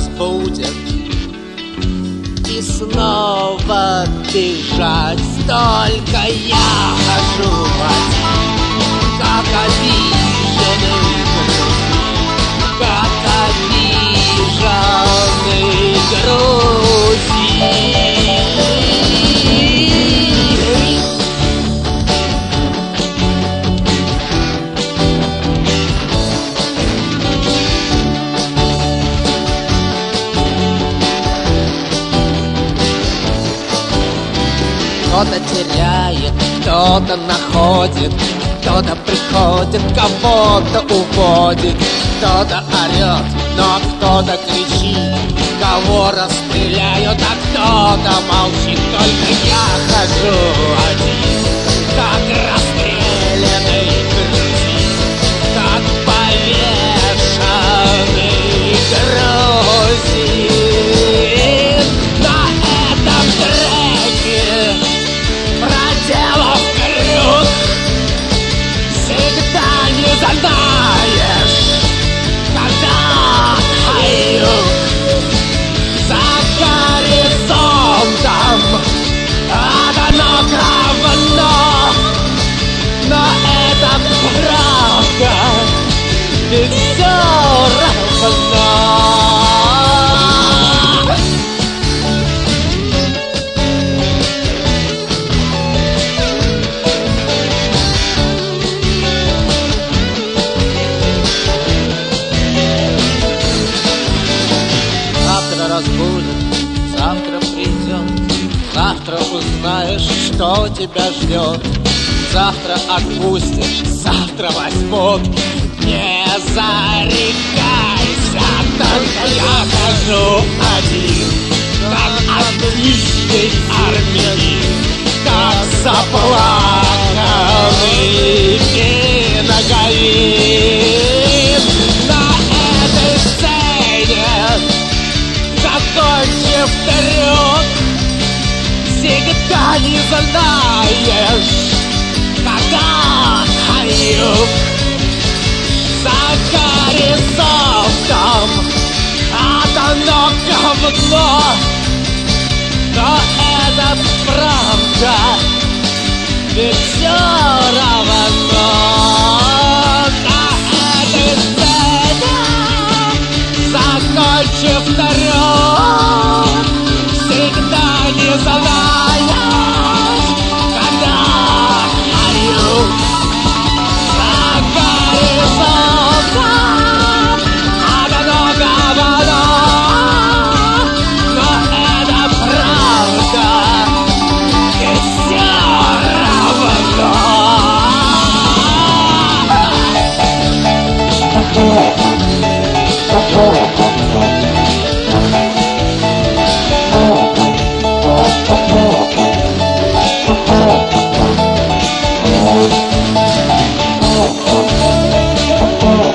разбудит и снова бежать. Только я хожу один, как обиженный грузин, как обиженный грузин. Кто-то теряет, кто-то находит, кто-то приходит, кого-то уводит, кто-то орет, но кто-то кричит, кого расстреляют, а кто-то молчит. Только я хожу один, как расстрелянный грузин, как повешенный грузин. На этом треке, проделав круг, всегда не знаешь, когда юг за горизонтом одиноко равно. Но это правда, ведь все равно. Разбудит, завтра придет, завтра узнаешь, что тебя ждет. Завтра отпустят, завтра возьмут, не зарекайся. Только я хожу один, как отличный армянин, как заплаканный пиноговин. На этой сцене, закончив трюк, всегда не знаешь, когда юг за горизонтом одиноко равно. Но это правда, ведь все равно. На этой сцене, закончив трюк, всегда не знаешь, когда юг за горизонтом одиноко равно. Но это правда, ведь все равно. Oh,